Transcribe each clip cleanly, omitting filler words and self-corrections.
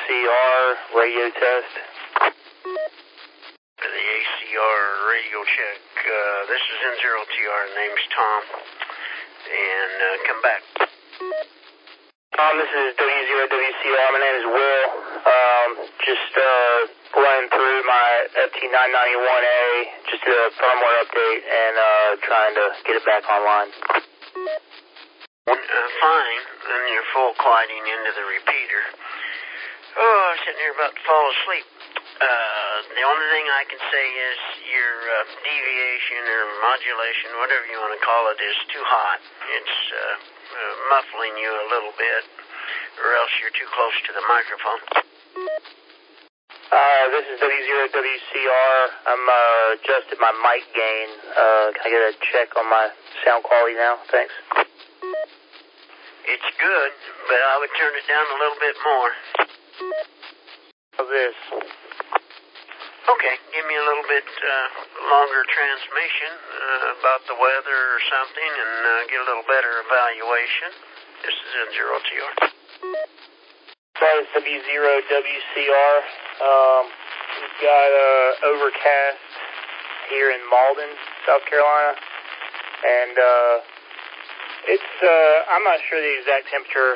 WCR radio test. The ACR radio check. This is N0TR. Name's Tom. And come back. Tom, this is W0WCR. My name is Will. Just running through my FT991A, just a firmware update and trying to get it back online. Fine. And you're full quieting into the repeater. Oh, I'm sitting here about to fall asleep. The only thing I can say is your deviation or modulation, whatever you want to call it, is too hot. It's muffling you a little bit, or else you're too close to the microphone. This is W0WCR. I'm adjusted my mic gain. Can I get a check on my sound quality now? Thanks. It's good, but I would turn it down a little bit more. How's this? Okay, give me a little bit longer transmission about the weather or something and get a little better evaluation. This is N0TR. Sorry, it's W0WCR. We've got overcast here in Malden, South Carolina, and it's I'm not sure the exact temperature.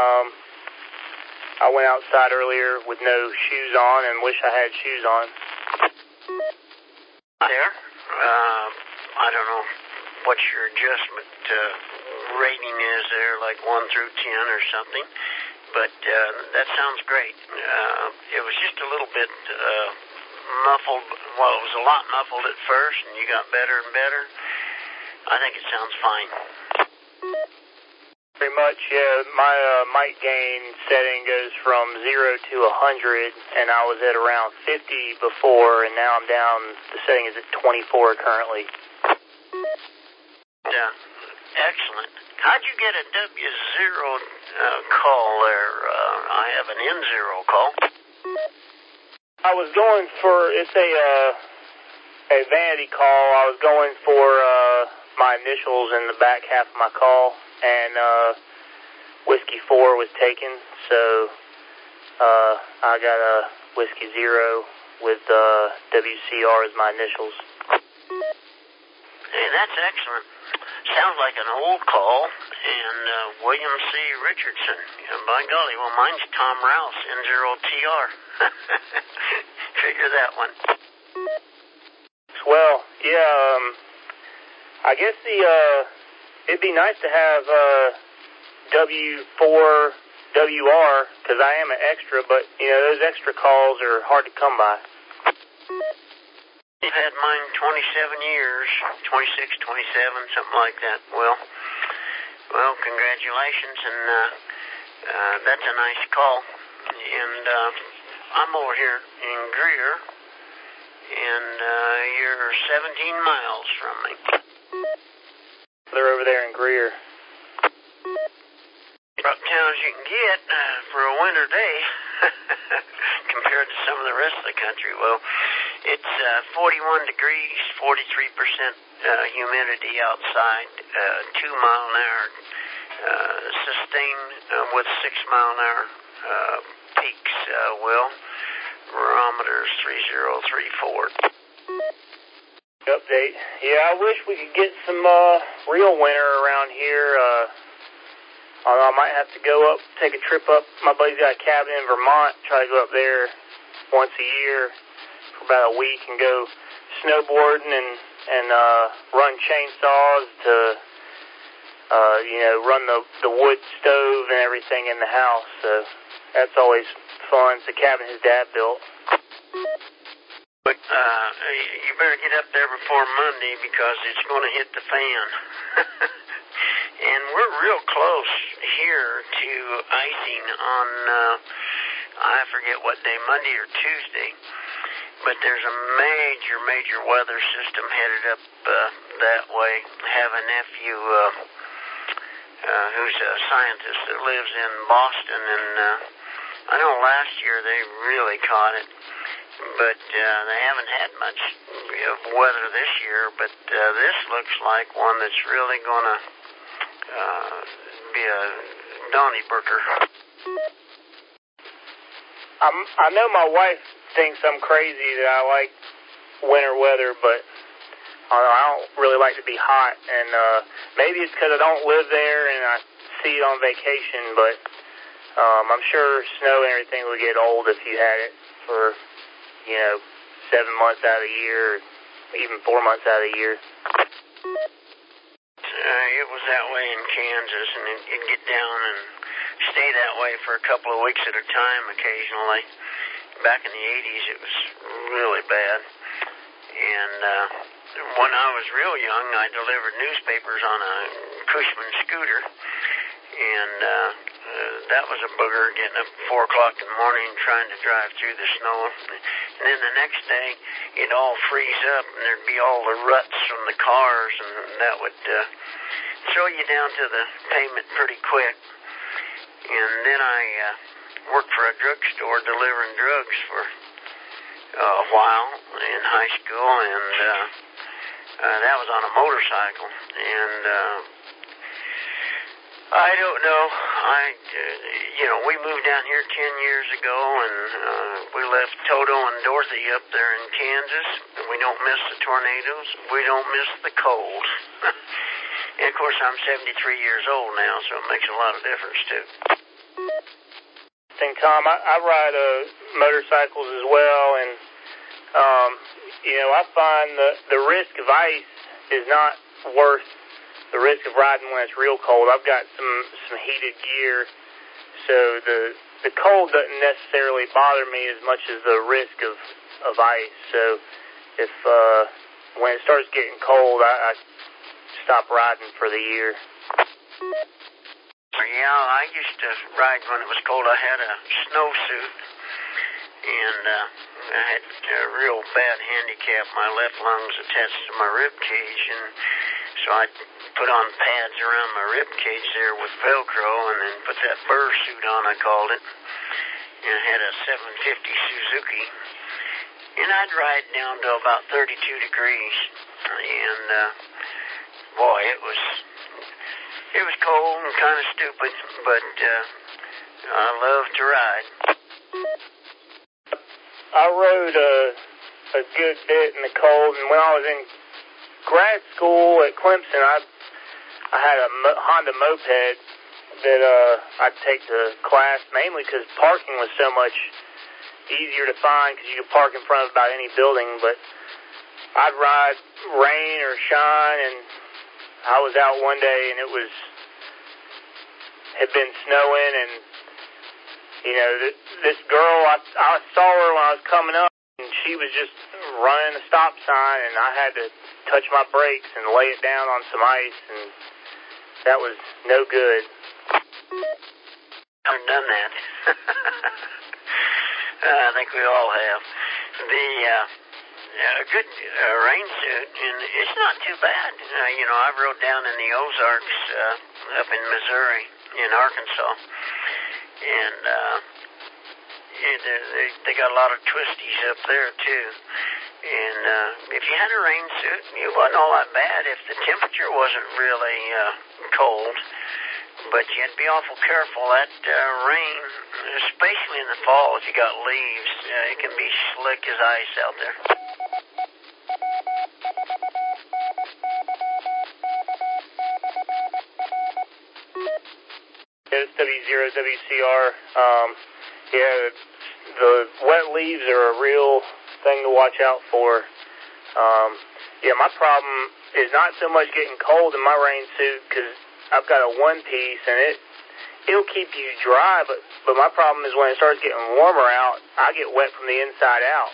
I went outside earlier with no shoes on and wish I had shoes on. There. I don't know what your adjustment rating is there, like 1 through 10 or something, but that sounds great. It was just a little bit muffled. Well, it was a lot muffled at first, and you got better and better. I think it sounds fine. Pretty much, yeah. My mic gain setting goes from 0 to 100, and I was at around 50 before, and now I'm down. The setting is at 24 currently. Yeah, excellent. How'd you get a W0 call there? I have an N0 call. I was going for, it's a vanity call. I was going for my initials in the back half of my call, and Whiskey 4 was taken, so I got a Whiskey 0 with WCR as my initials. Hey, that's excellent. Sounds like an old call, and William C. Richardson. Yeah, by golly, well, mine's Tom Rouse, N0TR. Figure that one. Well, yeah, I guess it'd be nice to have W4WR, because I am an extra, but, you know, those extra calls are hard to come by. I've had mine 27 years, 26, 27, something like that. Well, congratulations, and that's a nice call. And I'm over here in Greer, and you're 17 miles from me. They're over there in Greer. Uptown as you can get for a winter day compared to some of the rest of the country. Well, it's 41 degrees, 43% humidity outside, 2 mile an hour sustained with 6 mile an hour peaks, barometer's 3034. Update. Yeah, I wish we could get some real winter around here. Although I might have to go up, take a trip up. My buddy's got a cabin in Vermont. Try to go up there once a year for about a week and go snowboarding and run chainsaws to run the wood stove and everything in the house. So that's always fun. It's a cabin his dad built. But you better get up there before Monday because it's going to hit the fan. And we're real close here to icing on, I forget what day, Monday or Tuesday. But there's a major weather system headed up that way. I have a nephew who's a scientist that lives in Boston, and I know last year they really caught it. But they haven't had much weather this year, but this looks like one that's really going to be a Donnybroker. I know my wife thinks I'm crazy that I like winter weather, but I don't really like to be hot, and maybe it's because I don't live there and I see it on vacation, but I'm sure snow and everything would get old if you had it for, 7 months out of the year, or even 4 months out of the year. It was that way in Kansas, and it'd get down and stay that way for a couple of weeks at a time occasionally. Back in the 80s, it was really bad. And when I was real young, I delivered newspapers on a Cushman scooter, and that was a booger, getting up at 4 o'clock in the morning trying to drive through the snow. And then the next day, it'd all freeze up, and there'd be all the ruts from the cars, and that would throw you down to the pavement pretty quick. And then I worked for a drugstore delivering drugs for a while in high school, and that was on a motorcycle. And I don't know. We moved down here 10 years ago, and we left Toto and Dorothy up there in Kansas. And we don't miss the tornadoes. We don't miss the cold. And of course, I'm 73 years old now, so it makes a lot of difference too. Tom, I ride motorcycles as well, and I find the risk of ice is not worth the risk of riding when it's real cold. I've got some heated gear, so the cold doesn't necessarily bother me as much as the risk of ice. So if when it starts getting cold, I stop riding for the year. Yeah, I used to ride when it was cold. I had a snowsuit, and I had a real bad handicap. My left lung's attached to my rib cage, and so I put on pads around my rib cage there with Velcro, and then put that burr suit on, I called it, and I had a 750 Suzuki, and I'd ride down to about 32 degrees, and boy, it was cold and kind of stupid, but I love to ride. I rode a good bit in the cold, and when I was in grad school at Clemson, I had a Honda moped that I'd take to class, mainly because parking was so much easier to find because you could park in front of about any building. But I'd ride rain or shine, and I was out one day, and it had been snowing, and this girl, I saw her when I was coming up, and she was just running a stop sign, and I had to touch my brakes and lay it down on some ice, and that was no good. I've done that. I think we all have. A good rain suit, and it's not too bad. I rode down in the Ozarks up in Missouri, in Arkansas, and they got a lot of twisties up there too. And if you had a rain suit, it wasn't all that bad if the temperature wasn't really cold. But you had to be awful careful. That rain, especially in the fall, if you got leaves, it can be slick as ice out there. It's W0WCR. The wet leaves are a real thing to watch out for. My problem is not so much getting cold in my rain suit because I've got a one-piece, and it'll keep you dry, but my problem is when it starts getting warmer out, I get wet from the inside out.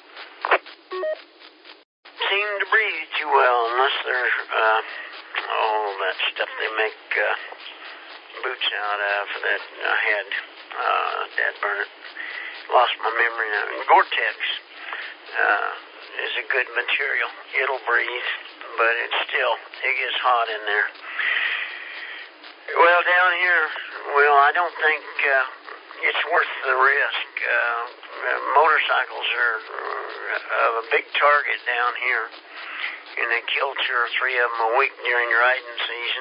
Seem to breathe too well unless they're that stuff they make boots out of that I had. Dad burn it. Lost my memory now. Gore-Tex is a good material. It'll breathe, but it gets hot in there. Well, down here, I don't think it's worth the risk. Motorcycles are a big target down here, and they kill 2 or 3 of them a week during riding season.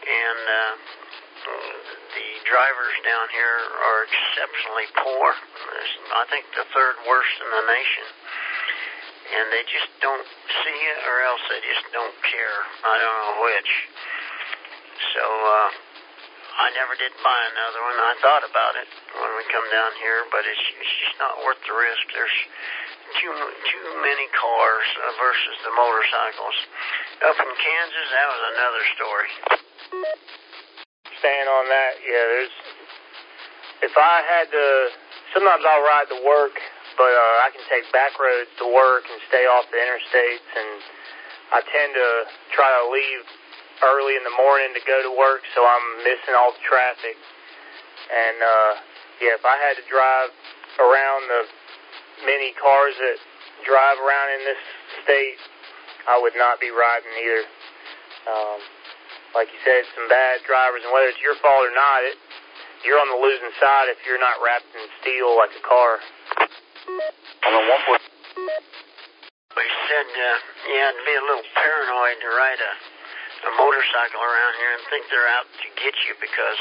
And the drivers down here are exceptionally poor. I think the third worst in the nation. And they just don't see it, or else they just don't care. I don't know which. So I never did buy another one. I thought about it when we come down here, but it's just not worth the risk. There's too many cars versus the motorcycles. Up in Kansas, that was another story. Staying on that, yeah, if I had to, sometimes I'll ride to work, but I can take back roads to work and stay off the interstates, and I tend to try to leave early in the morning to go to work, so I'm missing all the traffic. And yeah, if I had to drive around the many cars that drive around in this state, I would not be riding either. Like you said, some bad drivers, and whether it's your fault or not, you're on the losing side if you're not wrapped in steel like a car. On the 1 point. We said you had to be a little paranoid to ride a motorcycle around here and think they're out to get you, because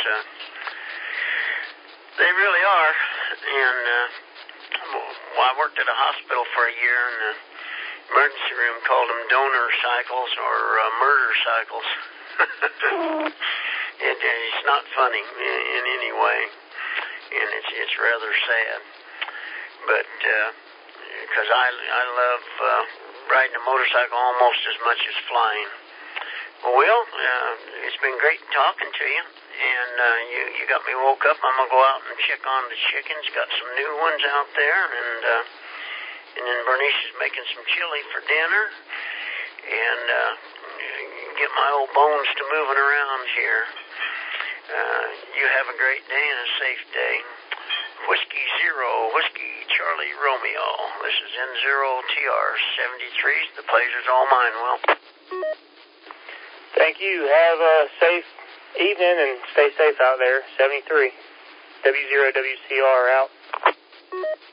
they really are. And I worked at a hospital for a year, and the emergency room called them donor cycles or murder cycles. It's not funny in any way, and it's rather sad. But because I love riding a motorcycle almost as much as flying. Well, it's been great talking to you, and you got me woke up. I'm gonna go out and check on the chickens. Got some new ones out there, and then Bernice is making some chili for dinner, and get my old bones to moving around here. You have a great day and a safe day. Whiskey Zero, Whiskey Charlie Romeo. This is N0TR73. The pleasure's all mine, Will. Thank you. Have a safe evening and stay safe out there. 73. W0WCR out.